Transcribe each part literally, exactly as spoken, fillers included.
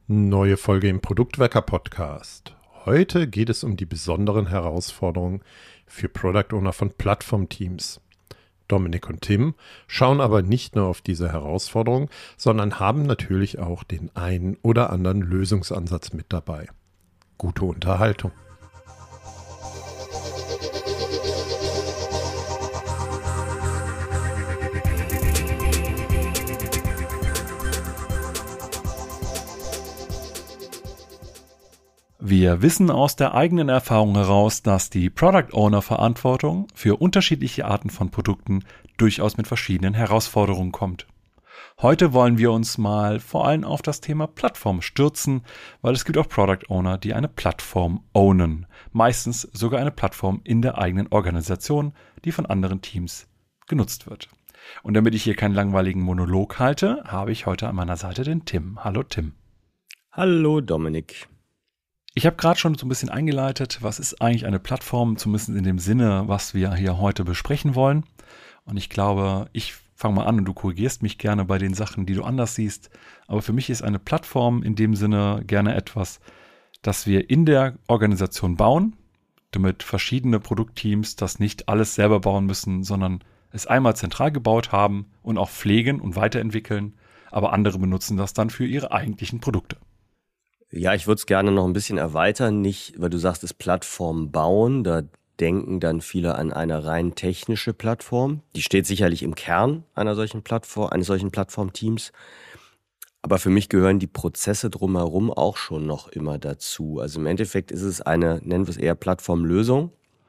Neue Folge im Produktwerker Podcast. Heute geht es um die besonderen Herausforderungen für Product Owner von Plattformteams. Dominik und Tim schauen aber nicht nur auf diese Herausforderungen, sondern haben natürlich auch den einen oder anderen Lösungsansatz mit dabei. Gute Unterhaltung. Wir wissen aus der eigenen Erfahrung heraus, dass die Product Owner Verantwortung für unterschiedliche Arten von Produkten durchaus mit verschiedenen Herausforderungen kommt. Heute wollen wir uns mal vor allem auf das Thema Plattform stürzen, weil es gibt auch Product Owner, die eine Plattform ownen. Meistens sogar eine Plattform in der eigenen Organisation, die von anderen Teams genutzt wird. Und damit ich hier keinen langweiligen Monolog halte, habe ich heute an meiner Seite den Tim. Hallo Tim. Hallo Dominik. Ich habe gerade schon so ein bisschen eingeleitet, was ist eigentlich eine Plattform, zumindest in dem Sinne, was wir hier heute besprechen wollen. Und ich glaube, ich fange mal an und du korrigierst mich gerne bei den Sachen, die du anders siehst. Aber für mich ist eine Plattform in dem Sinne gerne etwas, das wir in der Organisation bauen, damit verschiedene Produktteams das nicht alles selber bauen müssen, sondern es einmal zentral gebaut haben und auch pflegen und weiterentwickeln, aber andere benutzen das dann für ihre eigentlichen Produkte. Ja, ich würde es gerne noch ein bisschen erweitern, nicht, weil du sagst, es Plattform bauen, da denken dann viele an eine rein technische Plattform. Die steht sicherlich im Kern einer solchen Plattform, eines solchen Plattformteams. Aber für mich gehören die Prozesse drumherum auch schon noch immer dazu. Also im Endeffekt ist es eine, nennen wir es eher Plattformlösung,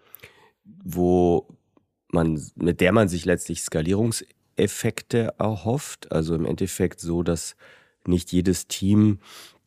wo man, mit der man sich letztlich Skalierungseffekte erhofft. Also im Endeffekt so, dass nicht jedes Team,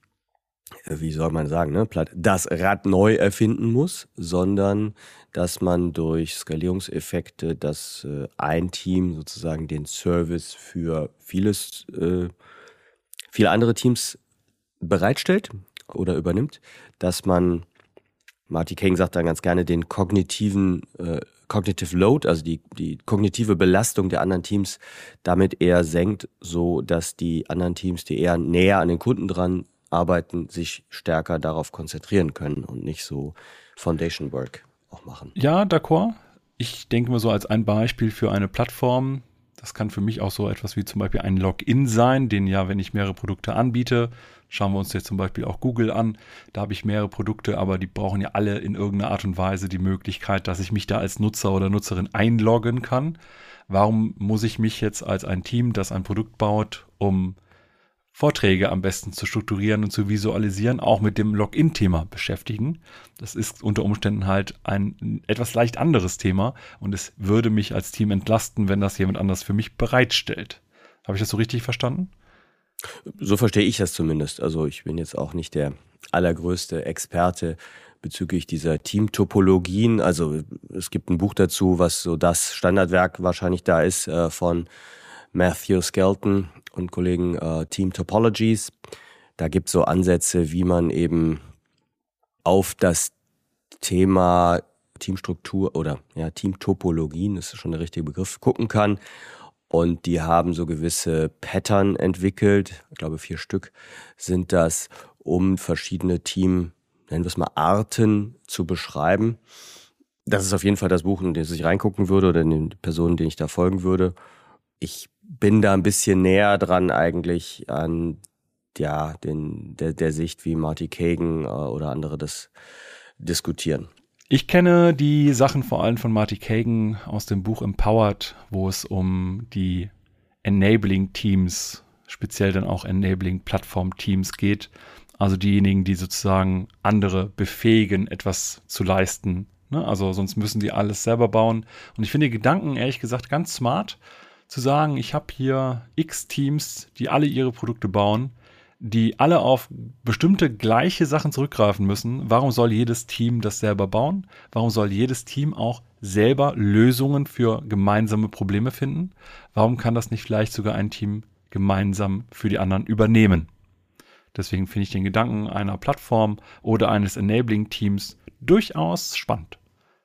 wie soll man sagen, ne, das Rad neu erfinden muss, sondern dass man durch Skalierungseffekte, dass äh, ein Team sozusagen den Service für vieles, äh, viele andere Teams bereitstellt oder übernimmt, dass man, Marty Cagan sagt dann ganz gerne, den kognitiven äh, Cognitive Load, also die, die kognitive Belastung der anderen Teams, damit eher senkt, so dass die anderen Teams, die eher näher an den Kunden dran arbeiten, sich stärker darauf konzentrieren können und nicht so Foundation Work auch machen. Ja, d'accord. Ich denke mal so als ein Beispiel für eine Plattform, das kann für mich auch so etwas wie zum Beispiel ein Login sein, den ja, wenn ich mehrere Produkte anbiete, schauen wir uns jetzt zum Beispiel auch Google an, da habe ich mehrere Produkte, aber die brauchen ja alle in irgendeiner Art und Weise die Möglichkeit, dass ich mich da als Nutzer oder Nutzerin einloggen kann. Warum muss ich mich jetzt als ein Team, das ein Produkt baut, um Vorträge am besten zu strukturieren und zu visualisieren, auch mit dem Login-Thema beschäftigen. Das ist unter Umständen halt ein etwas leicht anderes Thema und es würde mich als Team entlasten, wenn das jemand anders für mich bereitstellt. Habe ich das so richtig verstanden? So verstehe ich das zumindest. Also ich bin jetzt auch nicht der allergrößte Experte bezüglich dieser Teamtopologien. Also es gibt ein Buch dazu, was so das Standardwerk wahrscheinlich da ist, äh, von Matthew Skelton und Kollegen äh, Team Topologies. Da gibt es so Ansätze, wie man eben auf das Thema Teamstruktur oder ja, Teamtopologien, das ist schon der richtige Begriff, gucken kann. Und die haben so gewisse Pattern entwickelt, ich glaube vier Stück sind das, um verschiedene Team, nennen wir es mal Arten zu beschreiben. Das ist auf jeden Fall das Buch, in das ich reingucken würde oder in den Personen, denen ich da folgen würde. Ich bin da ein bisschen näher dran eigentlich an ja, den, der, der Sicht, wie Marty Cagan äh, oder andere das diskutieren. Ich kenne die Sachen vor allem von Marty Cagan aus dem Buch Empowered, wo es um die Enabling Teams, speziell dann auch Enabling Plattform Teams geht. Also diejenigen, die sozusagen andere befähigen, etwas zu leisten. Ne? Also sonst müssen die alles selber bauen. Und ich finde die Gedanken ehrlich gesagt ganz smart, zu sagen, ich habe hier x Teams, die alle ihre Produkte bauen, die alle auf bestimmte gleiche Sachen zurückgreifen müssen. Warum soll jedes Team das selber bauen? Warum soll jedes Team auch selber Lösungen für gemeinsame Probleme finden? Warum kann das nicht vielleicht sogar ein Team gemeinsam für die anderen übernehmen? Deswegen finde ich den Gedanken einer Plattform oder eines Enabling-Teams durchaus spannend.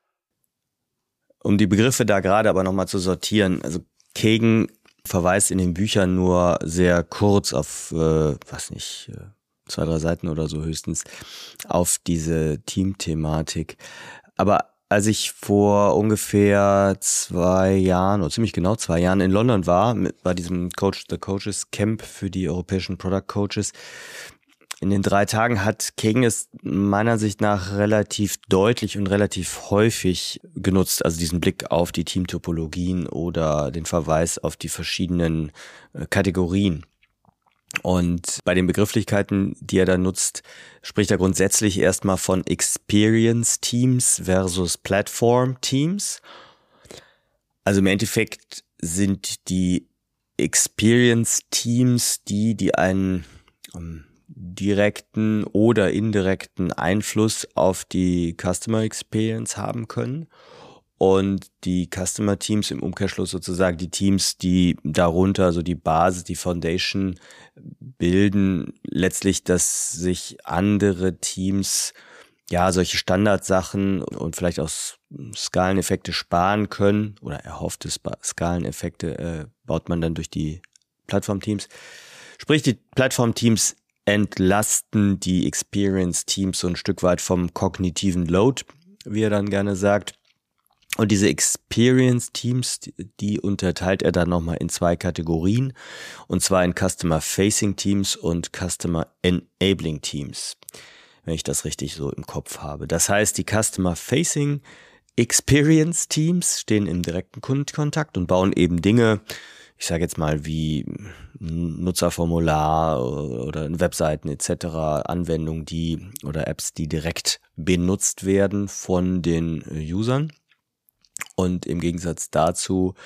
Um die Begriffe da gerade aber nochmal zu sortieren, also Cagan verweist in den Büchern nur sehr kurz auf, äh, was nicht, zwei, drei Seiten oder so höchstens, auf diese Teamthematik. Aber als ich vor ungefähr zwei Jahren, oder ziemlich genau zwei Jahren in London war, mit, bei diesem Coach the Coaches Camp für die europäischen Product Coaches, in den drei Tagen hat Kagan es meiner Sicht nach relativ deutlich und relativ häufig genutzt, also diesen Blick auf die Teamtopologien oder den Verweis auf die verschiedenen äh, Kategorien. Und bei den Begrifflichkeiten, die er da nutzt, spricht er grundsätzlich erstmal von Experience Teams versus Platform Teams. Also im Endeffekt sind die Experience Teams die, die einen um, direkten oder indirekten Einfluss auf die Customer Experience haben können. Und die Customer Teams im Umkehrschluss sozusagen die Teams, die darunter, also die Basis, die Foundation bilden, letztlich, dass sich andere Teams ja solche Standardsachen und vielleicht auch Skaleneffekte sparen können oder erhoffte Skaleneffekte äh, baut man dann durch die Plattformteams. Sprich, die Plattformteams entlasten die Experience-Teams so ein Stück weit vom kognitiven Load, wie er dann gerne sagt. Und diese Experience-Teams, die unterteilt er dann nochmal in zwei Kategorien, und zwar in Customer-Facing-Teams und Customer-Enabling-Teams, wenn ich das richtig so im Kopf habe. Das heißt, die Customer-Facing Experience-Teams stehen im direkten Kundenkontakt und bauen eben Dinge, ich sage jetzt mal wie ein Nutzerformular oder Webseiten et cetera, Anwendungen, die oder Apps, die direkt benutzt werden von den Usern. Und im Gegensatz dazu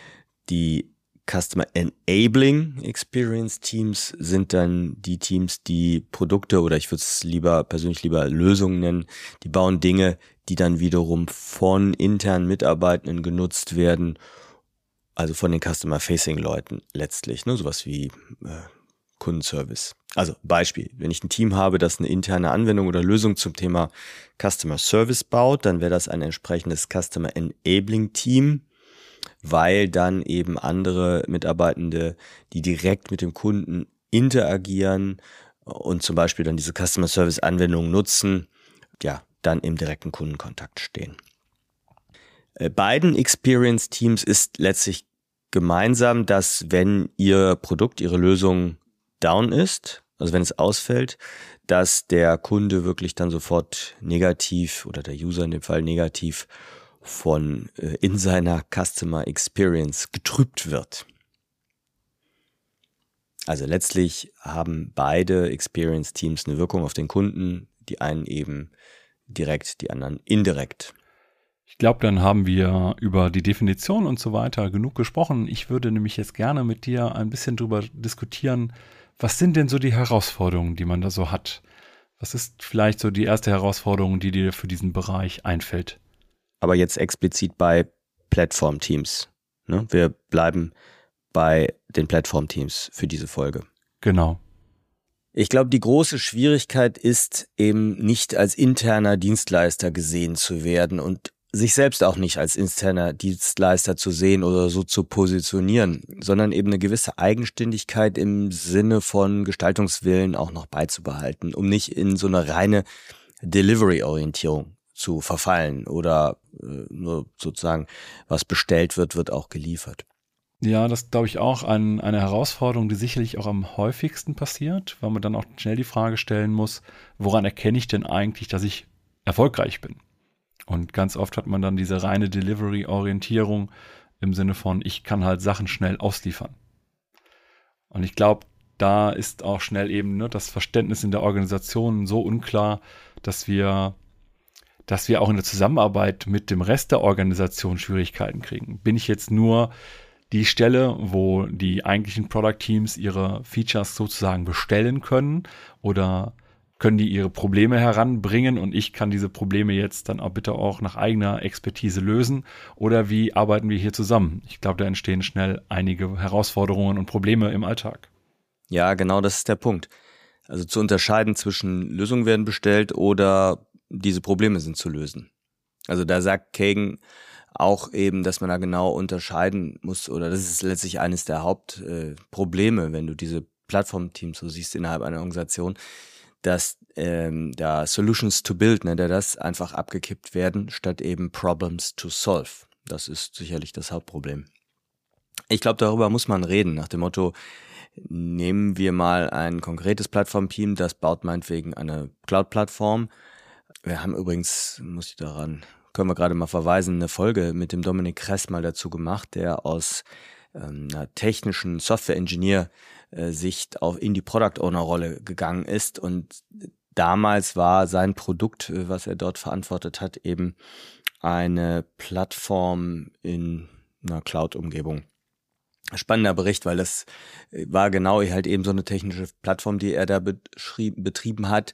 die Customer Enabling Experience Teams sind dann die Teams, die Produkte oder ich würde es lieber persönlich lieber Lösungen nennen, die bauen Dinge, die dann wiederum von internen Mitarbeitenden genutzt werden, also von den Customer-Facing-Leuten letztlich, ne, sowas wie äh, Kundenservice. Also Beispiel, wenn ich ein Team habe, das eine interne Anwendung oder Lösung zum Thema Customer Service baut, dann wäre das ein entsprechendes Customer Enabling Team, weil dann eben andere Mitarbeitende, die direkt mit dem Kunden interagieren und zum Beispiel dann diese Customer Service Anwendung nutzen, ja, dann im direkten Kundenkontakt stehen. Beiden Experience Teams ist letztlich gemeinsam, dass wenn ihr Produkt, ihre Lösung down ist, also wenn es ausfällt, dass der Kunde wirklich dann sofort negativ oder der User in dem Fall negativ von äh, in seiner Customer Experience getrübt wird. Also letztlich haben beide Experience Teams eine Wirkung auf den Kunden, die einen eben direkt, die anderen indirekt. Ich glaube, dann haben wir über die Definition und so weiter genug gesprochen. Ich würde nämlich jetzt gerne mit dir ein bisschen drüber diskutieren, was sind denn so die Herausforderungen, die man da so hat? Was ist vielleicht so die erste Herausforderung, die dir für diesen Bereich einfällt? Aber jetzt explizit bei Plattformteams. Ne? Wir bleiben bei den Plattformteams für diese Folge. Genau. Ich glaube, die große Schwierigkeit ist eben nicht als interner Dienstleister gesehen zu werden und sich selbst auch nicht als interner Dienstleister zu sehen oder so zu positionieren, sondern eben eine gewisse Eigenständigkeit im Sinne von Gestaltungswillen auch noch beizubehalten, um nicht in so eine reine Delivery-Orientierung zu verfallen oder äh, nur sozusagen, was bestellt wird, wird auch geliefert. Ja, das glaube ich auch ein, eine Herausforderung, die sicherlich auch am häufigsten passiert, weil man dann auch schnell die Frage stellen muss, woran erkenne ich denn eigentlich, dass ich erfolgreich bin? Und ganz oft hat man dann diese reine Delivery-Orientierung im Sinne von, ich kann halt Sachen schnell ausliefern. Und ich glaube, da ist auch schnell eben ne, das Verständnis in der Organisation so unklar, dass wir, dass wir auch in der Zusammenarbeit mit dem Rest der Organisation Schwierigkeiten kriegen. Bin ich jetzt nur die Stelle, wo die eigentlichen Product Teams ihre Features sozusagen bestellen können oder können die ihre Probleme heranbringen und ich kann diese Probleme jetzt dann auch bitte auch nach eigener Expertise lösen? Oder wie arbeiten wir hier zusammen? Ich glaube, da entstehen schnell einige Herausforderungen und Probleme im Alltag. Ja, genau, das ist der Punkt. Also zu unterscheiden zwischen Lösungen werden bestellt oder diese Probleme sind zu lösen. Also da sagt Kagan auch eben, dass man da genau unterscheiden muss oder das ist letztlich eines der Hauptprobleme, äh, wenn du diese Plattformteams so siehst innerhalb einer Organisation, dass ähm, da Solutions to build, ne, da das einfach abgekippt werden, statt eben Problems to solve. Das ist sicherlich das Hauptproblem. Ich glaube, darüber muss man reden, nach dem Motto, nehmen wir mal ein konkretes Plattformteam, das baut meinetwegen eine Cloud-Plattform. Wir haben übrigens, muss ich daran, können wir gerade mal verweisen, eine Folge mit dem Dominik Kress mal dazu gemacht, der aus ähm, einer technischen Software-Engineer-Sicht auf in die Product-Owner-Rolle gegangen ist. Und damals war sein Produkt, was er dort verantwortet hat, eben eine Plattform in einer Cloud-Umgebung. Spannender Bericht, weil das war genau halt eben so eine technische Plattform, die er da betrieben hat.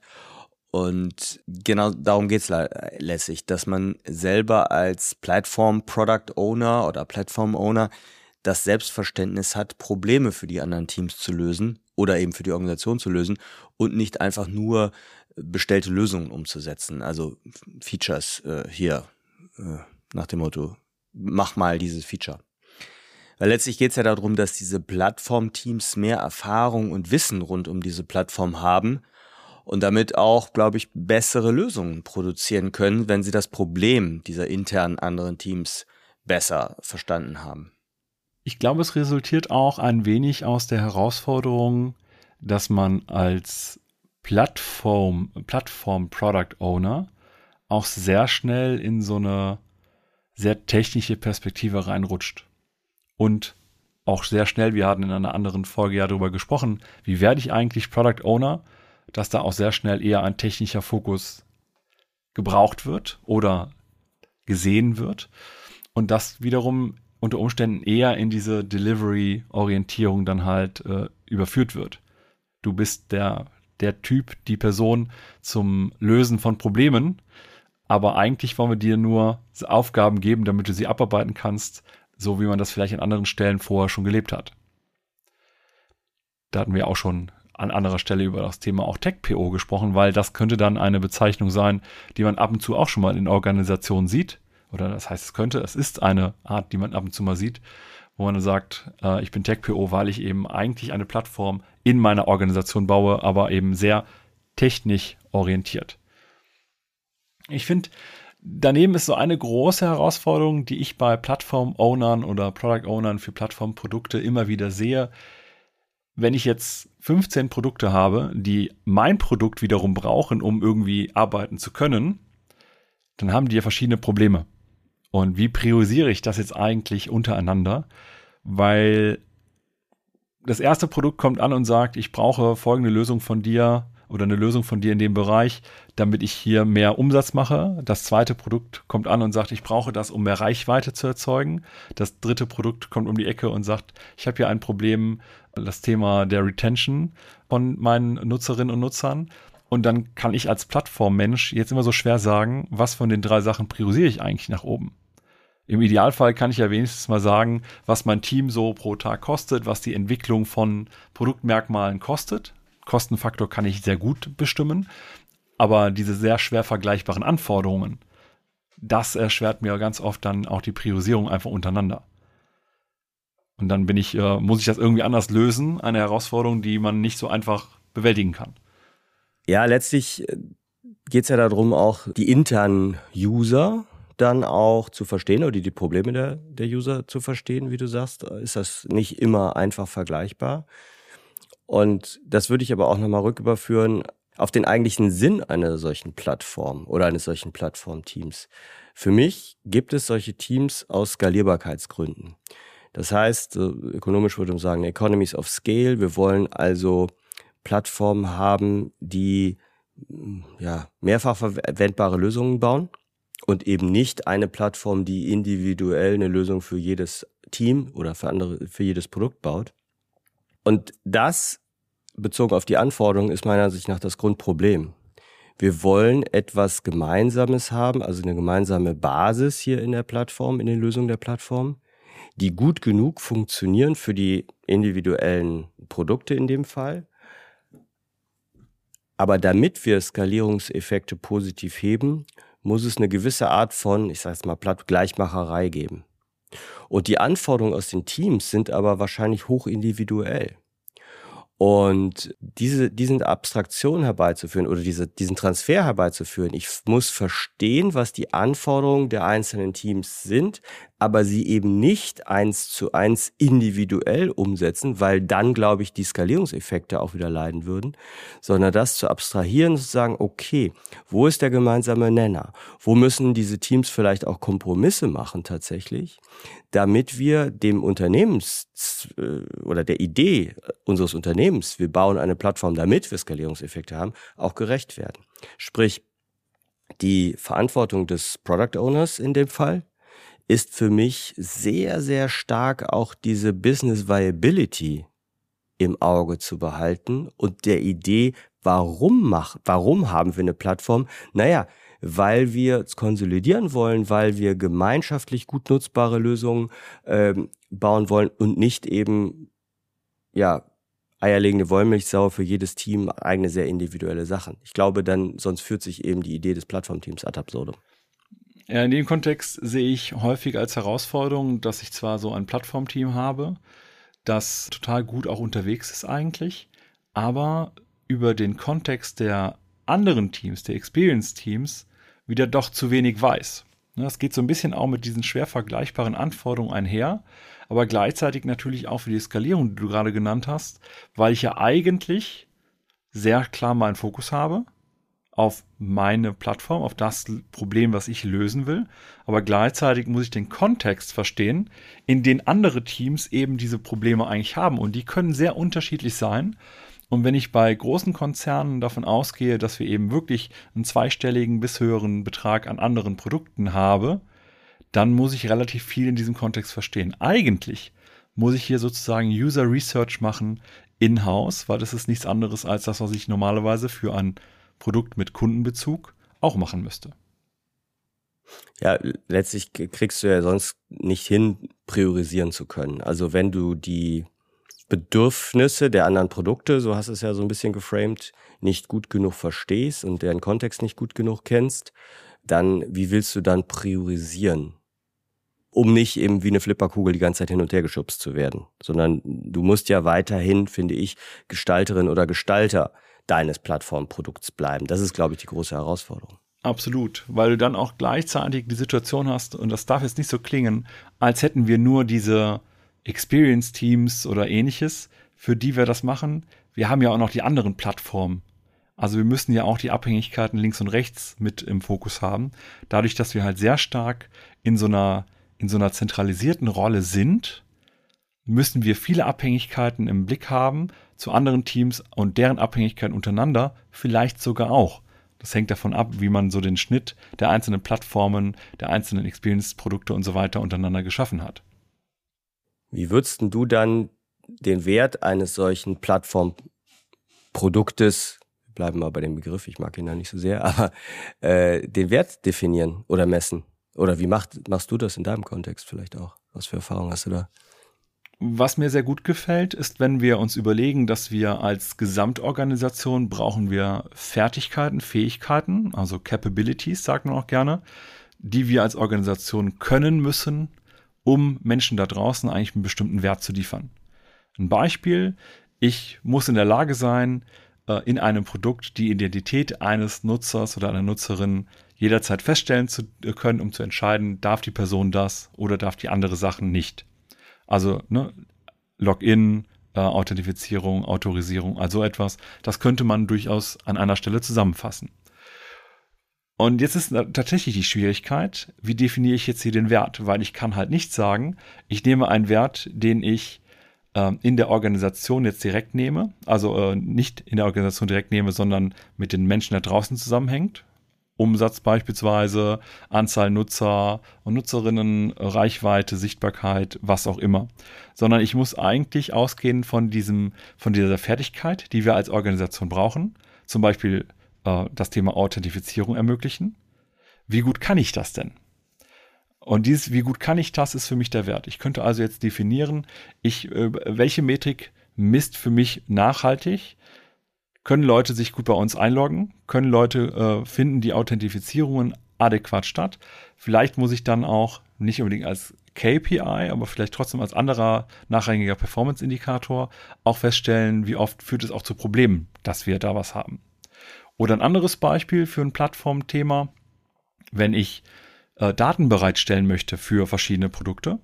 Und genau darum geht's lässig, dass man selber als Plattform-Product-Owner oder Plattform-Owner das Selbstverständnis hat, Probleme für die anderen Teams zu lösen oder eben für die Organisation zu lösen und nicht einfach nur bestellte Lösungen umzusetzen. Also Features äh, hier äh, nach dem Motto, mach mal dieses Feature. Weil letztlich geht es ja darum, dass diese Plattformteams mehr Erfahrung und Wissen rund um diese Plattform haben und damit auch, glaube ich, bessere Lösungen produzieren können, wenn sie das Problem dieser internen anderen Teams besser verstanden haben. Ich glaube, es resultiert auch ein wenig aus der Herausforderung, dass man als Plattform, Plattform-Product-Owner auch sehr schnell in so eine sehr technische Perspektive reinrutscht. Und auch sehr schnell, wir hatten in einer anderen Folge ja darüber gesprochen, wie werde ich eigentlich Product Owner, dass da auch sehr schnell eher ein technischer Fokus gebraucht wird oder gesehen wird und das wiederum unter Umständen eher in diese Delivery-Orientierung dann halt äh, überführt wird. Du bist der, der Typ, die Person zum Lösen von Problemen, aber eigentlich wollen wir dir nur Aufgaben geben, damit du sie abarbeiten kannst, so wie man das vielleicht an anderen Stellen vorher schon gelebt hat. Da hatten wir auch schon an anderer Stelle über das Thema auch Tech-P O gesprochen, weil das könnte dann eine Bezeichnung sein, die man ab und zu auch schon mal in Organisationen sieht. Oder das heißt, es könnte, es ist eine Art, die man ab und zu mal sieht, wo man sagt, äh, ich bin Tech-P O, weil ich eben eigentlich eine Plattform in meiner Organisation baue, aber eben sehr technisch orientiert. Ich finde, daneben ist so eine große Herausforderung, die ich bei Plattform-Ownern oder Product-Ownern für Plattformprodukte immer wieder sehe. Wenn ich jetzt fünfzehn Produkte habe, die mein Produkt wiederum brauchen, um irgendwie arbeiten zu können, dann haben die ja verschiedene Probleme. Und wie priorisiere ich das jetzt eigentlich untereinander? Weil das erste Produkt kommt an und sagt, ich brauche folgende Lösung von dir oder eine Lösung von dir in dem Bereich, damit ich hier mehr Umsatz mache. Das zweite Produkt kommt an und sagt, ich brauche das, um mehr Reichweite zu erzeugen. Das dritte Produkt kommt um die Ecke und sagt, ich habe hier ein Problem, das Thema der Retention von meinen Nutzerinnen und Nutzern. Und dann kann ich als Plattformmensch jetzt immer so schwer sagen, was von den drei Sachen priorisiere ich eigentlich nach oben. Im Idealfall kann ich ja wenigstens mal sagen, was mein Team so pro Tag kostet, was die Entwicklung von Produktmerkmalen kostet. Kostenfaktor kann ich sehr gut bestimmen, aber diese sehr schwer vergleichbaren Anforderungen, das erschwert mir ganz oft dann auch die Priorisierung einfach untereinander. Und dann bin ich, äh, muss ich das irgendwie anders lösen, eine Herausforderung, die man nicht so einfach bewältigen kann. Ja, letztlich geht es ja darum, auch die internen User dann auch zu verstehen oder die Probleme der, der User zu verstehen, wie du sagst. Ist das nicht immer einfach vergleichbar? Und das würde ich aber auch nochmal rücküberführen auf den eigentlichen Sinn einer solchen Plattform oder eines solchen Plattformteams. Für mich gibt es solche Teams aus Skalierbarkeitsgründen. Das heißt, ökonomisch würde man sagen, Economies of Scale. Wir wollen also Plattformen haben, die ja, mehrfach verwendbare Lösungen bauen und eben nicht eine Plattform, die individuell eine Lösung für jedes Team oder für andere, für jedes Produkt baut. Und das, bezogen auf die Anforderungen, ist meiner Ansicht nach das Grundproblem. Wir wollen etwas Gemeinsames haben, also eine gemeinsame Basis hier in der Plattform, in den Lösungen der Plattform, die gut genug funktionieren für die individuellen Produkte in dem Fall. Aber damit wir Skalierungseffekte positiv heben, muss es eine gewisse Art von, ich sage es mal platt, Gleichmacherei geben. Und die Anforderungen aus den Teams sind aber wahrscheinlich hoch individuell. Und diese, diesen Abstraktion herbeizuführen oder diese, diesen Transfer herbeizuführen, ich muss verstehen, was die Anforderungen der einzelnen Teams sind, aber sie eben nicht eins zu eins individuell umsetzen, weil dann, glaube ich, die Skalierungseffekte auch wieder leiden würden, sondern das zu abstrahieren und zu sagen, okay, wo ist der gemeinsame Nenner? Wo müssen diese Teams vielleicht auch Kompromisse machen tatsächlich, damit wir dem Unternehmens oder der Idee unseres Unternehmens, wir bauen eine Plattform, damit wir Skalierungseffekte haben, auch gerecht werden. Sprich, die Verantwortung des Product Owners in dem Fall ist für mich sehr, sehr stark auch diese Business Viability im Auge zu behalten und der Idee, warum macht, warum haben wir eine Plattform? Naja, weil wir es konsolidieren wollen, weil wir gemeinschaftlich gut nutzbare Lösungen ähm, bauen wollen und nicht eben, ja, eierlegende Wollmilchsau für jedes Team, eigene sehr individuelle Sachen. Ich glaube dann, sonst führt sich eben die Idee des Plattformteams ad absurdum. Ja, in dem Kontext sehe ich häufig als Herausforderung, dass ich zwar so ein Plattformteam habe, das total gut auch unterwegs ist eigentlich, aber über den Kontext der anderen Teams, der Experience-Teams, wieder doch zu wenig weiß. Das geht so ein bisschen auch mit diesen schwer vergleichbaren Anforderungen einher, aber gleichzeitig natürlich auch für die Skalierung, die du gerade genannt hast, weil ich ja eigentlich sehr klar meinen Fokus habe auf meine Plattform, auf das Problem, was ich lösen will. Aber gleichzeitig muss ich den Kontext verstehen, in den andere Teams eben diese Probleme eigentlich haben. Und die können sehr unterschiedlich sein. Und wenn ich bei großen Konzernen davon ausgehe, dass wir eben wirklich einen zweistelligen bis höheren Betrag an anderen Produkten habe, dann muss ich relativ viel in diesem Kontext verstehen. Eigentlich muss ich hier sozusagen User Research machen in-house, weil das ist nichts anderes als das, was ich normalerweise für ein Produkt mit Kundenbezug auch machen müsste. Ja, letztlich kriegst du ja sonst nicht hin, priorisieren zu können. Also wenn du die Bedürfnisse der anderen Produkte, so hast du es ja so ein bisschen geframed, nicht gut genug verstehst und deren Kontext nicht gut genug kennst, dann wie willst du dann priorisieren? Um nicht eben wie eine Flipperkugel die ganze Zeit hin und her geschubst zu werden, sondern du musst ja weiterhin, finde ich, Gestalterin oder Gestalter deines Plattformprodukts bleiben. Das ist, glaube ich, die große Herausforderung. Absolut, weil du dann auch gleichzeitig die Situation hast, und das darf jetzt nicht so klingen, als hätten wir nur diese Experience-Teams oder ähnliches, für die wir das machen. Wir haben ja auch noch die anderen Plattformen. Also wir müssen ja auch die Abhängigkeiten links und rechts mit im Fokus haben. Dadurch, dass wir halt sehr stark in so einer, in so einer zentralisierten Rolle sind, müssen wir viele Abhängigkeiten im Blick haben zu anderen Teams und deren Abhängigkeiten untereinander vielleicht sogar auch. Das hängt davon ab, wie man so den Schnitt der einzelnen Plattformen, der einzelnen Experience-Produkte und so weiter untereinander geschaffen hat. Wie würdest du dann den Wert eines solchen Plattformproduktes, bleiben wir bei dem Begriff, ich mag ihn da nicht so sehr, aber äh, den Wert definieren oder messen? Oder wie macht, machst du das in deinem Kontext vielleicht auch? Was für Erfahrungen hast du da? Was mir sehr gut gefällt, ist, wenn wir uns überlegen, dass wir als Gesamtorganisation brauchen wir Fertigkeiten, Fähigkeiten, also Capabilities, sagt man auch gerne, die wir als Organisation können müssen, um Menschen da draußen eigentlich einen bestimmten Wert zu liefern. Ein Beispiel, ich muss in der Lage sein, in einem Produkt die Identität eines Nutzers oder einer Nutzerin jederzeit feststellen zu können, um zu entscheiden, darf die Person das oder darf die andere Sachen nicht. Also ne, Login, äh, Authentifizierung, Autorisierung, also etwas, das könnte man durchaus an einer Stelle zusammenfassen. Und jetzt ist tatsächlich die Schwierigkeit, wie definiere ich jetzt hier den Wert? Weil ich kann halt nicht sagen, ich nehme einen Wert, den ich äh, in der Organisation jetzt direkt nehme, also äh, nicht in der Organisation direkt nehme, sondern mit den Menschen da draußen zusammenhängt. Umsatz beispielsweise, Anzahl Nutzer und Nutzerinnen, Reichweite, Sichtbarkeit, was auch immer. Sondern ich muss eigentlich ausgehen von diesem, von dieser Fertigkeit, die wir als Organisation brauchen. Zum Beispiel äh, das Thema Authentifizierung ermöglichen. Wie gut kann ich das denn? Und dieses, wie gut kann ich das, ist für mich der Wert. Ich könnte also jetzt definieren, ich, äh, welche Metrik misst für mich nachhaltig. Können Leute sich gut bei uns einloggen? Können Leute äh, finden die Authentifizierungen adäquat statt. Vielleicht muss ich dann auch nicht unbedingt als K P I, aber vielleicht trotzdem als anderer nachrangiger Performance-Indikator auch feststellen, wie oft führt es auch zu Problemen, dass wir da was haben. Oder ein anderes Beispiel für ein Plattformthema, wenn ich äh, Daten bereitstellen möchte für verschiedene Produkte.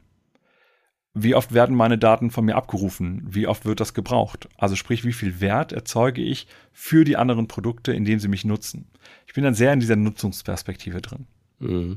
Wie oft werden meine Daten von mir abgerufen? Wie oft wird das gebraucht? Also sprich, wie viel Wert erzeuge ich für die anderen Produkte, indem sie mich nutzen? Ich bin dann sehr in dieser Nutzungsperspektive drin. Mhm.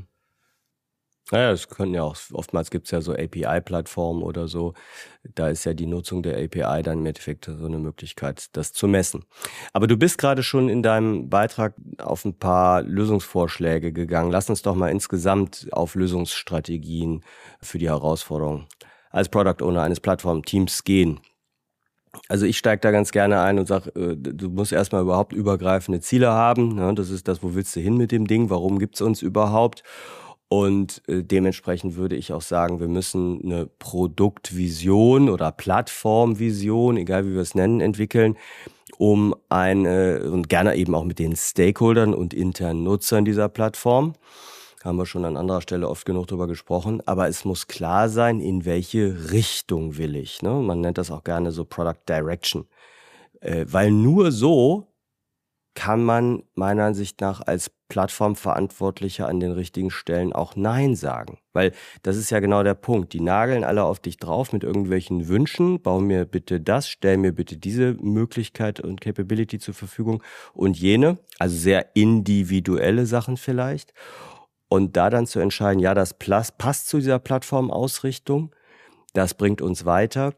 Naja, es können ja auch, oftmals gibt es ja so A P I-Plattformen oder so. Da ist ja die Nutzung der A P I dann im Endeffekt so eine Möglichkeit, das zu messen. Aber du bist gerade schon in deinem Beitrag auf ein paar Lösungsvorschläge gegangen. Lass uns doch mal insgesamt auf Lösungsstrategien für die Herausforderung als Product Owner eines Plattformteams gehen. Also ich steige da ganz gerne ein und sage, du musst erstmal überhaupt übergreifende Ziele haben. Das ist das, wo willst du hin mit dem Ding? Warum gibt's uns überhaupt? Und äh, dementsprechend würde ich auch sagen, wir müssen eine Produktvision oder Plattformvision, egal wie wir es nennen, entwickeln, um eine, und gerne eben auch mit den Stakeholdern und internen Nutzern dieser Plattform, haben wir schon an anderer Stelle oft genug drüber gesprochen, aber es muss klar sein, in welche Richtung will ich. Ne? Man nennt das auch gerne so Product Direction, äh, weil nur so kann man meiner Ansicht nach als Plattformverantwortlicher an den richtigen Stellen auch Nein sagen. Weil das ist ja genau der Punkt. Die nageln alle auf dich drauf mit irgendwelchen Wünschen. Bau mir bitte das, stell mir bitte diese Möglichkeit und Capability zur Verfügung und jene. Also sehr individuelle Sachen vielleicht. Und da dann zu entscheiden, ja, das passt zu dieser Plattformausrichtung. Das bringt uns weiter.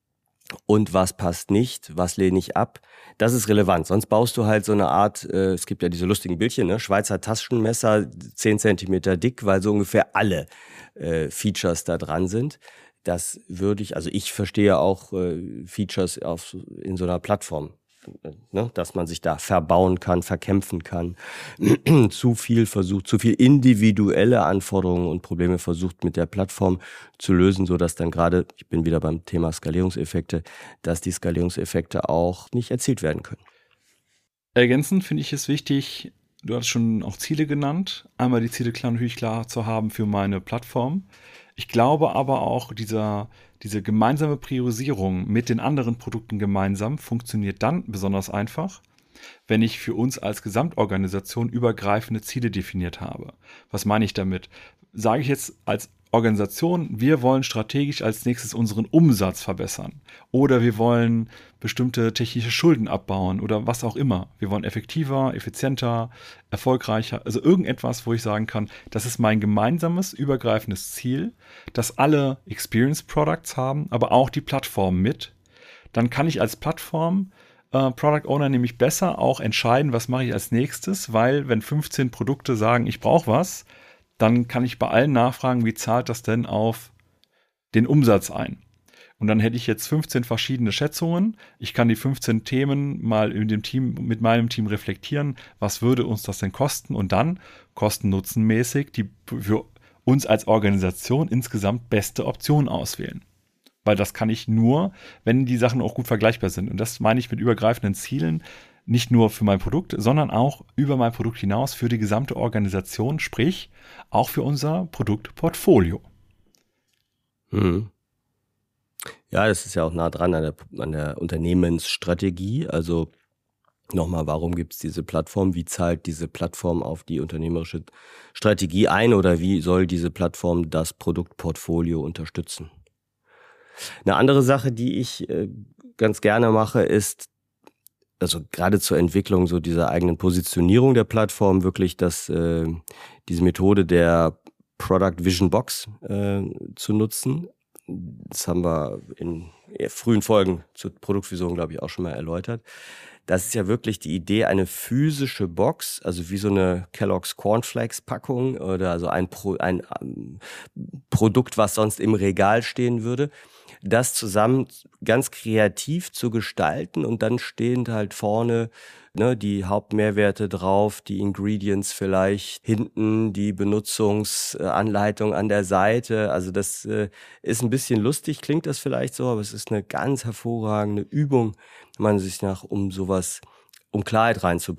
Und was passt nicht, was lehne ich ab, das ist relevant. Sonst baust du halt so eine Art, äh, es gibt ja diese lustigen Bildchen, ne? Schweizer Taschenmesser, zehn Zentimeter dick, weil so ungefähr alle äh, Features da dran sind. Das würde ich, also ich verstehe auch äh, Features auf, in so einer Plattform, ne? Dass man sich da verbauen kann, verkämpfen kann, zu viel versucht, zu viel individuelle Anforderungen und Probleme versucht mit der Plattform zu lösen, so dass dann gerade, ich bin wieder beim Thema Skalierungseffekte, dass die Skalierungseffekte auch nicht erzielt werden können. Ergänzend finde ich es wichtig, du hast schon auch Ziele genannt, einmal die Ziele klar natürlich klar zu haben für meine Plattform. Ich glaube aber auch, dieser, diese gemeinsame Priorisierung mit den anderen Produkten gemeinsam funktioniert dann besonders einfach, wenn ich für uns als Gesamtorganisation übergreifende Ziele definiert habe. Was meine ich damit? Sage ich jetzt als Organisation, wir wollen strategisch als nächstes unseren Umsatz verbessern oder wir wollen bestimmte technische Schulden abbauen oder was auch immer. Wir wollen effektiver, effizienter, erfolgreicher, also irgendetwas, wo ich sagen kann, das ist mein gemeinsames, übergreifendes Ziel, dass alle Experience Products haben, aber auch die Plattform mit. Dann kann ich als Plattform äh, Product Owner nämlich besser auch entscheiden, was mache ich als nächstes, weil wenn fünfzehn Produkte sagen, ich brauche was, dann kann ich bei allen nachfragen, wie zahlt das denn auf den Umsatz ein? Und dann hätte ich jetzt fünfzehn verschiedene Schätzungen. Ich kann die fünfzehn Themen mal in dem Team, mit meinem Team reflektieren. Was würde uns das denn kosten? Und dann kosten-nutzen-mäßig die für uns als Organisation insgesamt beste Option auswählen. Weil das kann ich nur, wenn die Sachen auch gut vergleichbar sind. Und das meine ich mit übergreifenden Zielen. Nicht nur für mein Produkt, sondern auch über mein Produkt hinaus für die gesamte Organisation, sprich auch für unser Produktportfolio. Mhm. Ja, das ist ja auch nah dran an der, an der Unternehmensstrategie. Also nochmal, warum gibt es diese Plattform? Wie zahlt diese Plattform auf die unternehmerische Strategie ein oder wie soll diese Plattform das Produktportfolio unterstützen? Eine andere Sache, die ich äh, ganz gerne mache, ist, also gerade zur Entwicklung so dieser eigenen Positionierung der Plattform wirklich, dass äh, diese Methode der Product Vision Box äh, zu nutzen. Das haben wir in frühen Folgen zur Produktvision, glaube ich, auch schon mal erläutert. Das ist ja wirklich die Idee, eine physische Box, also wie so eine Kellogg's Cornflakes Packung oder also ein, Pro, ein um, Produkt, was sonst im Regal stehen würde, das zusammen ganz kreativ zu gestalten und dann stehen halt vorne ne, die Hauptmehrwerte drauf, die Ingredients vielleicht hinten, die Benutzungsanleitung an der Seite. Also das äh, ist ein bisschen lustig, klingt das vielleicht so, aber es ist eine ganz hervorragende Übung, man sich nach, um sowas, um Klarheit reinzubringen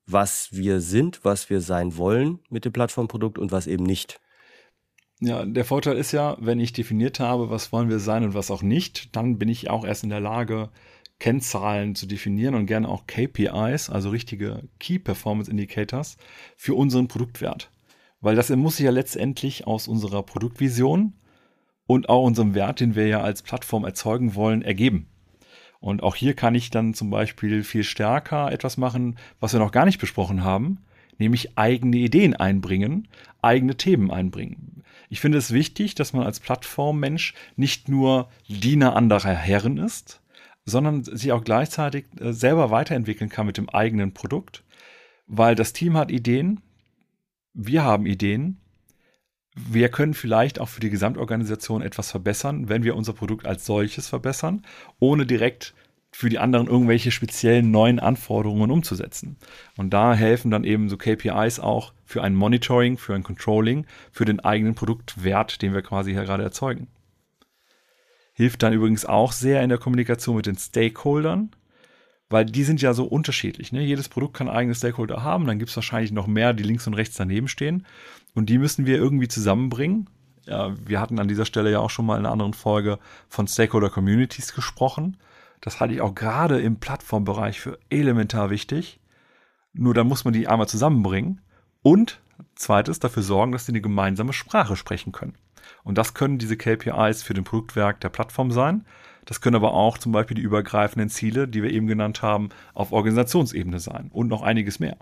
was wir sind, was wir sein wollen mit dem Plattformprodukt und was eben nicht. Ja, der Vorteil ist ja, wenn ich definiert habe, was wollen wir sein und was auch nicht, dann bin ich auch erst in der Lage, Kennzahlen zu definieren und gerne auch K P Is, also richtige Key Performance Indicators, für unseren Produktwert. Weil das muss sich ja letztendlich aus unserer Produktvision und auch unserem Wert, den wir ja als Plattform erzeugen wollen, ergeben. Und auch hier kann ich dann zum Beispiel viel stärker etwas machen, was wir noch gar nicht besprochen haben, nämlich eigene Ideen einbringen, eigene Themen einbringen. Ich finde es wichtig, dass man als Plattformmensch nicht nur Diener anderer Herren ist, sondern sich auch gleichzeitig selber weiterentwickeln kann mit dem eigenen Produkt, weil das Team hat Ideen, wir haben Ideen, wir können vielleicht auch für die Gesamtorganisation etwas verbessern, wenn wir unser Produkt als solches verbessern, ohne direkt für die anderen irgendwelche speziellen neuen Anforderungen umzusetzen. Und da helfen dann eben so K P Is auch für ein Monitoring, für ein Controlling, für den eigenen Produktwert, den wir quasi hier gerade erzeugen. Hilft dann übrigens auch sehr in der Kommunikation mit den Stakeholdern, weil die sind ja so unterschiedlich. Ne? Jedes Produkt kann eigene Stakeholder haben, dann gibt es wahrscheinlich noch mehr, die links und rechts daneben stehen. Und die müssen wir irgendwie zusammenbringen. Ja, wir hatten an dieser Stelle ja auch schon mal in einer anderen Folge von Stakeholder Communities gesprochen. Das halte ich auch gerade im Plattformbereich für elementar wichtig. Nur da muss man die einmal zusammenbringen und zweites dafür sorgen, dass sie eine gemeinsame Sprache sprechen können. Und das können diese K P Is für den Produktwerk der Plattform sein. Das können aber auch zum Beispiel die übergreifenden Ziele, die wir eben genannt haben, auf Organisationsebene sein und noch einiges mehr.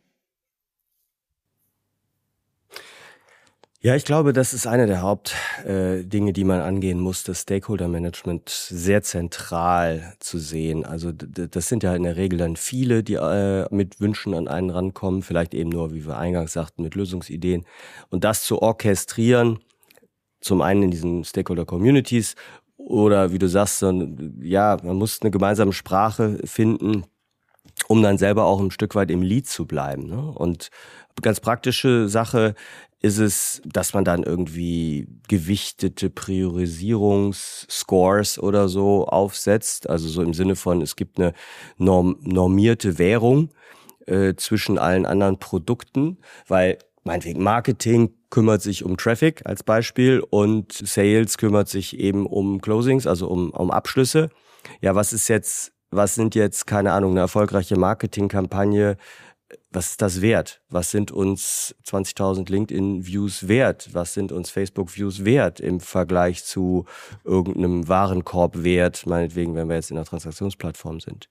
Ja, ich glaube, das ist eine der Hauptdinge, äh, die man angehen muss, das Stakeholder-Management sehr zentral zu sehen. Also d- das sind ja in der Regel dann viele, die äh, mit Wünschen an einen rankommen, vielleicht eben nur, wie wir eingangs sagten, mit Lösungsideen. Und das zu orchestrieren, zum einen in diesen Stakeholder-Communities oder wie du sagst, so, ja, man muss eine gemeinsame Sprache finden, um dann selber auch ein Stück weit im Lead zu bleiben. Ne? Und ganz praktische Sache ist es, dass man dann irgendwie gewichtete Priorisierungsscores oder so aufsetzt. Also so im Sinne von, es gibt eine norm- normierte Währung äh, zwischen allen anderen Produkten, weil meinetwegen Marketing kümmert sich um Traffic als Beispiel und Sales kümmert sich eben um Closings, also um, um Abschlüsse. Ja, was ist jetzt, was sind jetzt, keine Ahnung, eine erfolgreiche Marketingkampagne? Was ist das wert? Was sind uns zwanzigtausend LinkedIn-Views wert? Was sind uns Facebook-Views wert im Vergleich zu irgendeinem Warenkorb-Wert, meinetwegen, wenn wir jetzt in einer Transaktionsplattform sind?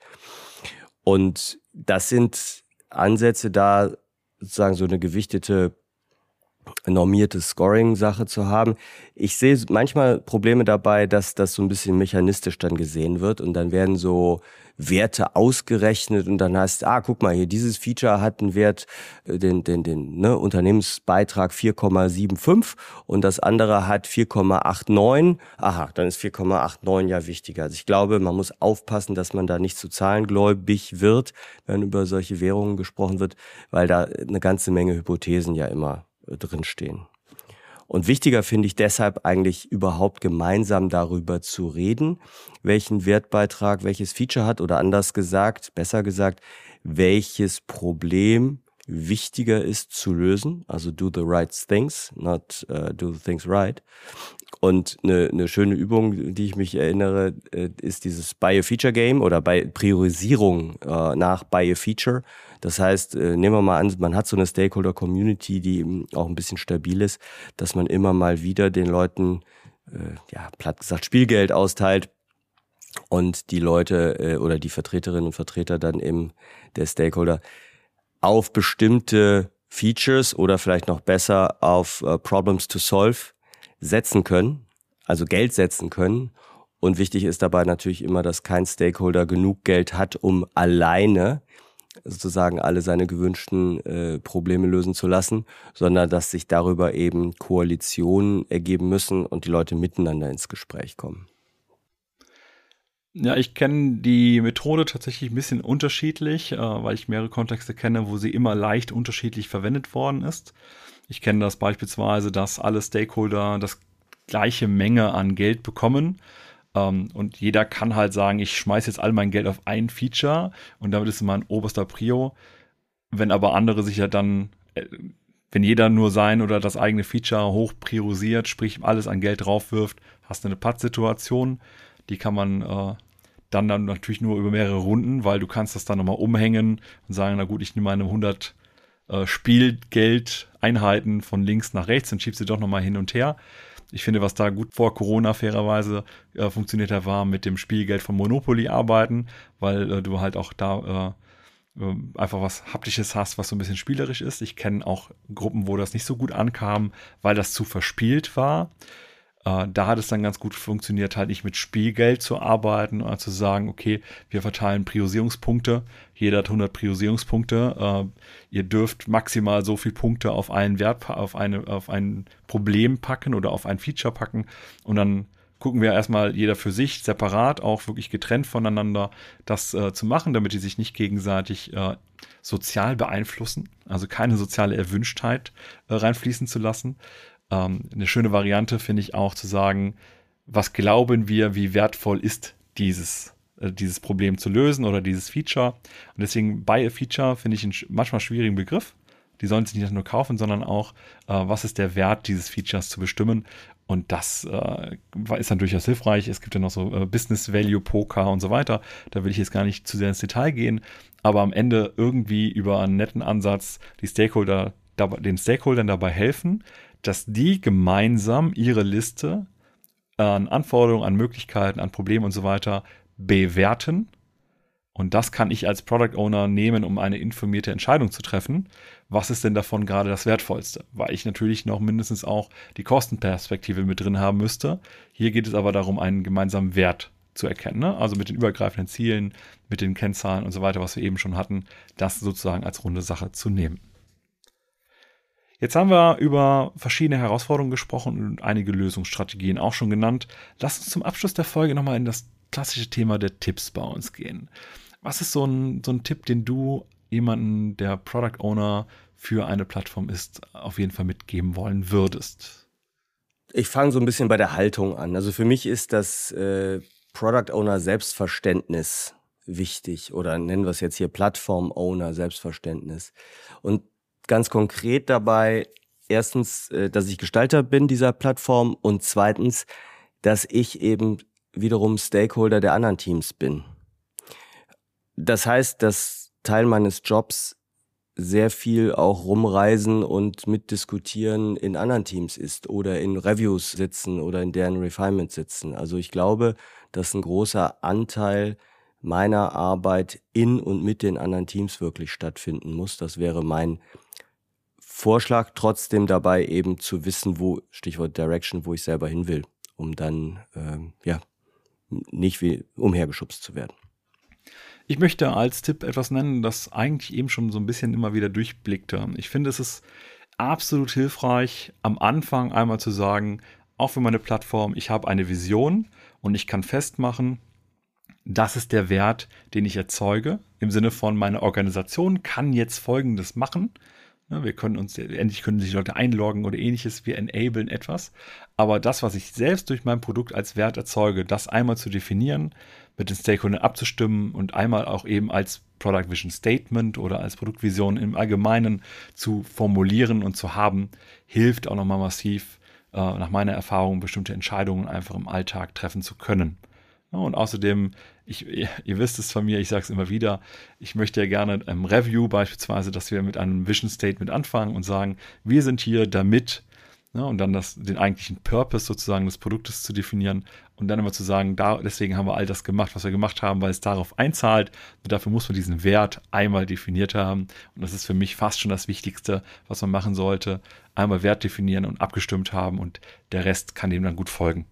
Und das sind Ansätze, da sozusagen so eine gewichtete, normierte Scoring-Sache zu haben. Ich sehe manchmal Probleme dabei, dass das so ein bisschen mechanistisch dann gesehen wird und dann werden so Werte ausgerechnet und dann heißt, ah, guck mal hier, dieses Feature hat einen Wert, den, den, den ne, Unternehmensbeitrag vier Komma fünfundsiebzig und das andere hat vier Komma neunundachtzig. Aha, dann ist vier Komma neunundachtzig ja wichtiger. Also ich glaube, man muss aufpassen, dass man da nicht zu zahlengläubig wird, wenn über solche Währungen gesprochen wird, weil da eine ganze Menge Hypothesen ja immer drinstehen. Und wichtiger finde ich deshalb eigentlich überhaupt gemeinsam darüber zu reden, welchen Wertbeitrag welches Feature hat oder anders gesagt, besser gesagt, welches Problem wichtiger ist zu lösen. Also do the right things, not uh, do the things right. Und eine, eine schöne Übung, die ich mich erinnere, ist dieses Buy a Feature Game oder bei Priorisierung äh, nach Buy a Feature. Das heißt, äh, nehmen wir mal an, man hat so eine Stakeholder-Community, die eben auch ein bisschen stabil ist, dass man immer mal wieder den Leuten, äh, ja, platt gesagt, Spielgeld austeilt und die Leute äh, oder die Vertreterinnen und Vertreter dann eben der Stakeholder auf bestimmte Features oder vielleicht noch besser auf uh, Problems to Solve setzen können, also Geld setzen können. Und wichtig ist dabei natürlich immer, dass kein Stakeholder genug Geld hat, um alleine sozusagen alle seine gewünschten äh, Probleme lösen zu lassen, sondern dass sich darüber eben Koalitionen ergeben müssen und die Leute miteinander ins Gespräch kommen. Ja, ich kenne die Methode tatsächlich ein bisschen unterschiedlich, äh, weil ich mehrere Kontexte kenne, wo sie immer leicht unterschiedlich verwendet worden ist. Ich kenne das beispielsweise, dass alle Stakeholder das gleiche Menge an Geld bekommen. Ähm, und jeder kann halt sagen, ich schmeiße jetzt all mein Geld auf ein Feature und damit ist mein oberster Prio. Wenn aber andere sich ja dann, wenn jeder nur sein oder das eigene Feature hoch priorisiert, sprich alles an Geld draufwirft, hast du eine Pattsituation, die kann man äh, dann, dann natürlich nur über mehrere Runden, weil du kannst das dann nochmal umhängen und sagen, na gut, ich nehme meine hundert äh, Spielgeldeinheiten von links nach rechts und schieb sie doch nochmal hin und her. Ich finde, was da gut vor Corona fairerweise äh, funktioniert hat, war mit dem Spielgeld von Monopoly arbeiten, weil äh, du halt auch da äh, äh, einfach was Haptisches hast, was so ein bisschen spielerisch ist. Ich kenne auch Gruppen, wo das nicht so gut ankam, weil das zu verspielt war. Äh, da hat es dann ganz gut funktioniert, halt nicht mit Spielgeld zu arbeiten oder zu sagen, okay, wir verteilen Priorisierungspunkte, jeder hat hundert Priorisierungspunkte, äh, ihr dürft maximal so viel Punkte auf einen Wert, auf eine, auf ein Problem packen oder auf ein Feature packen und dann gucken wir erstmal jeder für sich separat, auch wirklich getrennt voneinander, das äh, zu machen, damit die sich nicht gegenseitig äh, sozial beeinflussen, also keine soziale Erwünschtheit äh, reinfließen zu lassen. Eine schöne Variante finde ich auch zu sagen, was glauben wir, wie wertvoll ist dieses, äh, dieses Problem zu lösen oder dieses Feature. Und deswegen Buy a Feature finde ich einen manchmal schwierigen Begriff. Die sollen sich nicht nur kaufen, sondern auch, äh, was ist der Wert dieses Features zu bestimmen. Und das äh, ist dann durchaus hilfreich. Es gibt ja noch so äh, Business Value Poker und so weiter. Da will ich jetzt gar nicht zu sehr ins Detail gehen. Aber am Ende irgendwie über einen netten Ansatz die Stakeholder, den Stakeholdern dabei helfen, dass die gemeinsam ihre Liste an Anforderungen, an Möglichkeiten, an Problemen und so weiter bewerten. Und das kann ich als Product Owner nehmen, um eine informierte Entscheidung zu treffen. Was ist denn davon gerade das Wertvollste? Weil ich natürlich noch mindestens auch die Kostenperspektive mit drin haben müsste. Hier geht es aber darum, einen gemeinsamen Wert zu erkennen. Ne? Also mit den übergreifenden Zielen, mit den Kennzahlen und so weiter, was wir eben schon hatten, das sozusagen als runde Sache zu nehmen. Jetzt haben wir über verschiedene Herausforderungen gesprochen und einige Lösungsstrategien auch schon genannt. Lass uns zum Abschluss der Folge nochmal in das klassische Thema der Tipps bei uns gehen. Was ist so ein, so ein Tipp, den du jemanden, der Product Owner für eine Plattform ist, auf jeden Fall mitgeben wollen würdest? Ich fange so ein bisschen bei der Haltung an. Also für mich ist das äh, Product Owner Selbstverständnis wichtig oder nennen wir es jetzt hier Plattform Owner Selbstverständnis. Und ganz konkret dabei, erstens, dass ich Gestalter bin dieser Plattform und zweitens, dass ich eben wiederum Stakeholder der anderen Teams bin. Das heißt, dass Teil meines Jobs sehr viel auch rumreisen und mitdiskutieren in anderen Teams ist oder in Reviews sitzen oder in deren Refinement sitzen. Also ich glaube, dass ein großer Anteil meiner Arbeit in und mit den anderen Teams wirklich stattfinden muss. Das wäre mein Vorschlag, trotzdem dabei eben zu wissen, wo, Stichwort Direction, wo ich selber hin will, um dann ähm, ja nicht wie umhergeschubst zu werden. Ich möchte als Tipp etwas nennen, das eigentlich eben schon so ein bisschen immer wieder durchblickte. Ich finde, es ist absolut hilfreich, am Anfang einmal zu sagen, auch für meine Plattform, ich habe eine Vision und ich kann festmachen, das ist der Wert, den ich erzeuge, im Sinne von, meine Organisation kann jetzt Folgendes machen. Wir können uns, endlich können sich Leute einloggen oder ähnliches, wir enablen etwas. Aber das, was ich selbst durch mein Produkt als Wert erzeuge, das einmal zu definieren, mit den Stakeholdern abzustimmen und einmal auch eben als Product Vision Statement oder als Produktvision im Allgemeinen zu formulieren und zu haben, hilft auch nochmal massiv, äh, nach meiner Erfahrung, bestimmte Entscheidungen einfach im Alltag treffen zu können. Und außerdem, ich, ihr wisst es von mir, ich sage es immer wieder, ich möchte ja gerne im Review beispielsweise, dass wir mit einem Vision Statement anfangen und sagen, wir sind hier damit, ne, und dann das, den eigentlichen Purpose sozusagen des Produktes zu definieren und dann immer zu sagen, da, deswegen haben wir all das gemacht, was wir gemacht haben, weil es darauf einzahlt und dafür muss man diesen Wert einmal definiert haben und das ist für mich fast schon das Wichtigste, was man machen sollte, einmal Wert definieren und abgestimmt haben und der Rest kann dem dann gut folgen.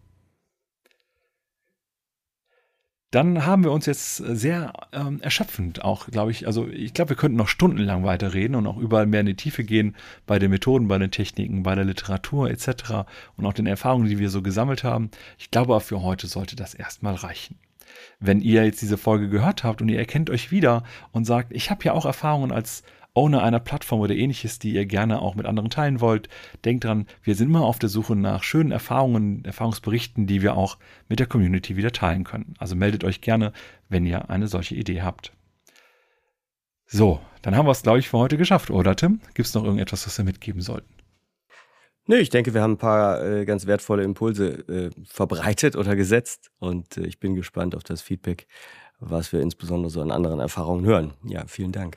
Dann haben wir uns jetzt sehr ähm, erschöpfend auch, glaube ich, also ich glaube, wir könnten noch stundenlang weiterreden und auch überall mehr in die Tiefe gehen bei den Methoden, bei den Techniken, bei der Literatur et cetera und auch den Erfahrungen, die wir so gesammelt haben. Ich glaube, auch für heute sollte das erstmal reichen. Wenn ihr jetzt diese Folge gehört habt und ihr erkennt euch wieder und sagt, ich habe ja auch Erfahrungen als Owner einer Plattform oder ähnliches, die ihr gerne auch mit anderen teilen wollt, denkt dran, wir sind immer auf der Suche nach schönen Erfahrungen, Erfahrungsberichten, die wir auch mit der Community wieder teilen können. Also meldet euch gerne, wenn ihr eine solche Idee habt. So, dann haben wir es, glaube ich, für heute geschafft, oder Tim? Gibt es noch irgendetwas, was wir mitgeben sollten? Nee, ich denke, wir haben ein paar äh, ganz wertvolle Impulse äh, verbreitet oder gesetzt und äh, ich bin gespannt auf das Feedback, was wir insbesondere so an anderen Erfahrungen hören. Ja, vielen Dank.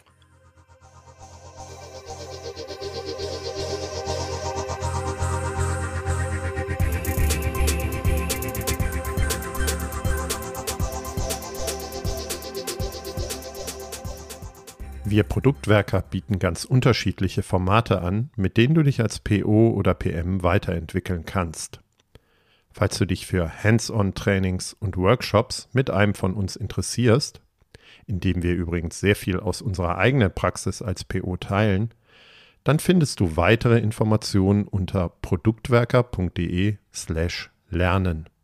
Wir Produktwerker bieten ganz unterschiedliche Formate an, mit denen du dich als P O oder P M weiterentwickeln kannst. Falls du dich für Hands-on-Trainings und Workshops mit einem von uns interessierst, indem wir übrigens sehr viel aus unserer eigenen Praxis als P O teilen, dann findest du weitere Informationen unter produktwerker punkt de slash lernen.